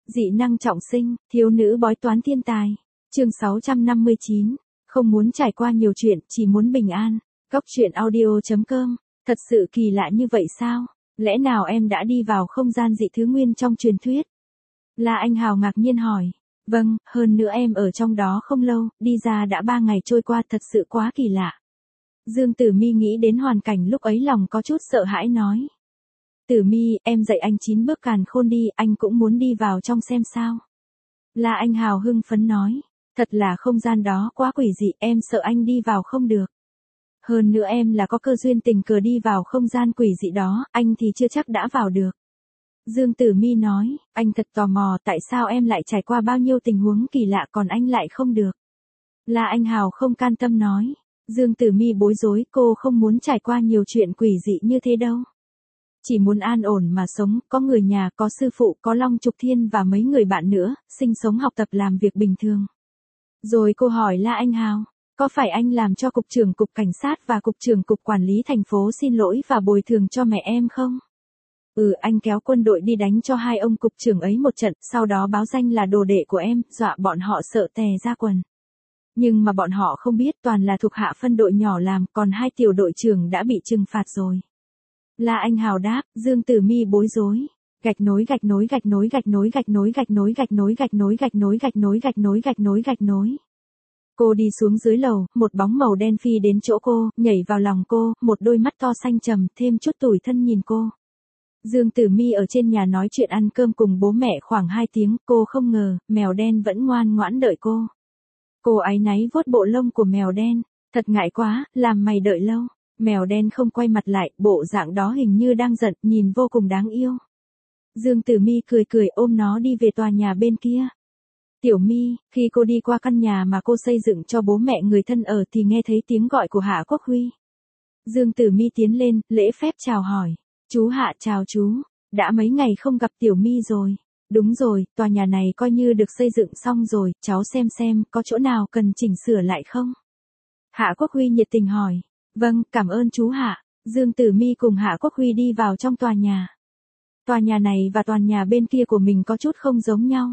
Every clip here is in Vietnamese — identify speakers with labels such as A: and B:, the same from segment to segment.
A: Dị năng trọng sinh, thiếu nữ bói toán thiên tài. Chương 659. Không muốn trải qua nhiều chuyện, chỉ muốn bình an. Góc truyện audio.com. Thật sự kỳ lạ như vậy sao? Lẽ nào em đã đi vào không gian dị thứ nguyên trong truyền thuyết? La Anh Hào ngạc nhiên hỏi. Vâng, hơn nữa em ở trong đó không lâu, đi ra đã 3 ngày trôi qua, thật sự quá kỳ lạ. Dương Tử Mi nghĩ đến hoàn cảnh lúc ấy lòng có chút sợ hãi nói. Tử Mi, em dạy anh 9 bước càn khôn đi, anh cũng muốn đi vào trong xem sao. La Anh Hào hưng phấn nói. Thật là không gian đó quá quỷ dị, em sợ anh đi vào không được. Hơn nữa em là có cơ duyên tình cờ đi vào không gian quỷ dị đó, anh thì chưa chắc đã vào được. Dương Tử Mi nói, anh thật tò mò tại sao em lại trải qua bao nhiêu tình huống kỳ lạ còn anh lại không được. La Anh Hào không can tâm nói. Dương Tử Mi bối rối, cô không muốn trải qua nhiều chuyện quỷ dị như thế đâu. Chỉ muốn an ổn mà sống, có người nhà, có sư phụ, có Long Trục Thiên và mấy người bạn nữa, sinh sống học tập làm việc bình thường. Rồi cô hỏi La Anh Hào, có phải anh làm cho cục trưởng cục cảnh sát và cục trưởng cục quản lý thành phố xin lỗi và bồi thường cho mẹ em không? Anh kéo quân đội đi đánh cho hai ông cục trưởng ấy một trận, sau đó báo danh là đồ đệ của em, dọa bọn họ sợ tè ra quần. Nhưng mà bọn họ không biết toàn là thuộc hạ phân đội nhỏ làm, còn hai tiểu đội trưởng đã bị trừng phạt rồi. La Anh Hào đáp. Dương Tử Mi bối rối. Gạch nối. Cô đi xuống dưới lầu, một bóng màu đen phi đến chỗ cô, nhảy vào lòng cô, một đôi mắt to xanh trầm, thêm chút tủi thân nhìn cô. Dương Tử Mi ở trên nhà nói chuyện ăn cơm cùng bố mẹ khoảng 2 tiếng, cô không ngờ, mèo đen vẫn ngoan ngoãn đợi cô. Cô áy náy vuốt bộ lông của mèo đen, thật ngại quá, làm mày đợi lâu. Mèo đen không quay mặt lại, bộ dạng đó hình như đang giận, nhìn vô cùng đáng yêu. Dương Tử Mi cười cười ôm nó đi về tòa nhà bên kia. Tiểu Mi, khi cô đi qua căn nhà mà cô xây dựng cho bố mẹ người thân ở thì nghe thấy tiếng gọi của Hạ Quốc Huy. Dương Tử Mi tiến lên, lễ phép chào hỏi. Chú Hạ chào chú, đã mấy ngày không gặp Tiểu Mi rồi. Đúng rồi, tòa nhà này coi như được xây dựng xong rồi, cháu xem có chỗ nào cần chỉnh sửa lại không? Hạ Quốc Huy nhiệt tình hỏi. Vâng, cảm ơn chú Hạ. Dương Tử Mi cùng Hạ Quốc Huy đi vào trong tòa nhà. Tòa nhà này và tòa nhà bên kia của mình có chút không giống nhau.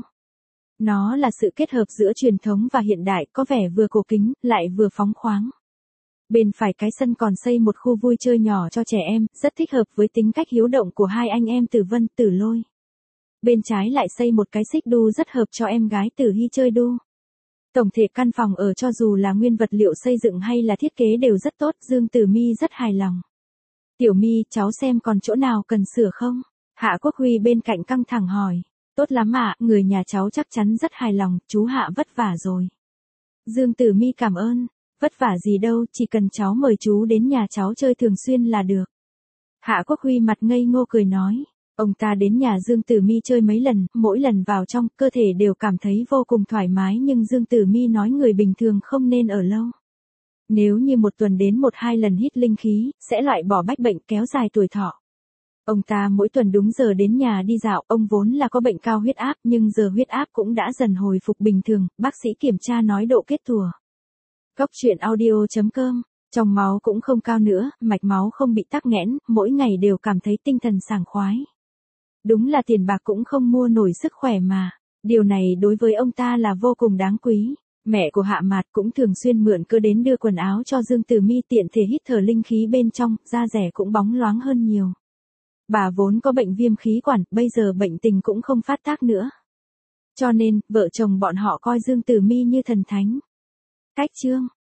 A: Nó là sự kết hợp giữa truyền thống và hiện đại, có vẻ vừa cổ kính, lại vừa phóng khoáng. Bên phải cái sân còn xây một khu vui chơi nhỏ cho trẻ em, rất thích hợp với tính cách hiếu động của hai anh em Tử Vân, Tử Lôi. Bên trái lại xây một cái xích đu rất hợp cho em gái Tử Hy chơi đu. Tổng thể căn phòng ở cho dù là nguyên vật liệu xây dựng hay là thiết kế đều rất tốt, Dương Tử Mi rất hài lòng. Tiểu Mi, cháu xem còn chỗ nào cần sửa không? Hạ Quốc Huy bên cạnh căng thẳng hỏi. Tốt lắm ạ, người nhà cháu chắc chắn rất hài lòng, chú Hạ vất vả rồi. Dương Tử Mi cảm ơn. Vất vả gì đâu, chỉ cần cháu mời chú đến nhà cháu chơi thường xuyên là được. Hạ Quốc Huy mặt ngây ngô cười nói. Ông ta đến nhà Dương Tử Mi chơi mấy lần, mỗi lần vào trong, cơ thể đều cảm thấy vô cùng thoải mái nhưng Dương Tử Mi nói người bình thường không nên ở lâu. Nếu như một tuần đến 1-2 lần hít linh khí, sẽ loại bỏ bách bệnh kéo dài tuổi thọ. Ông ta mỗi tuần đúng giờ đến nhà đi dạo, ông vốn là có bệnh cao huyết áp nhưng giờ huyết áp cũng đã dần hồi phục bình thường, bác sĩ kiểm tra nói độ kết tủa. Góc truyện audio.com, trong máu cũng không cao nữa, mạch máu không bị tắc nghẽn, mỗi ngày đều cảm thấy tinh thần sảng khoái. Đúng là tiền bạc cũng không mua nổi sức khỏe mà, điều này đối với ông ta là vô cùng đáng quý. Mẹ của Hạ Mạt cũng thường xuyên mượn cớ đến đưa quần áo cho Dương Tử Mi tiện thể hít thở linh khí bên trong, da rẻ cũng bóng loáng hơn nhiều. Bà vốn có bệnh viêm khí quản, bây giờ bệnh tình cũng không phát tác nữa. Cho nên, vợ chồng bọn họ coi Dương Tử Mi như thần thánh. Cách chương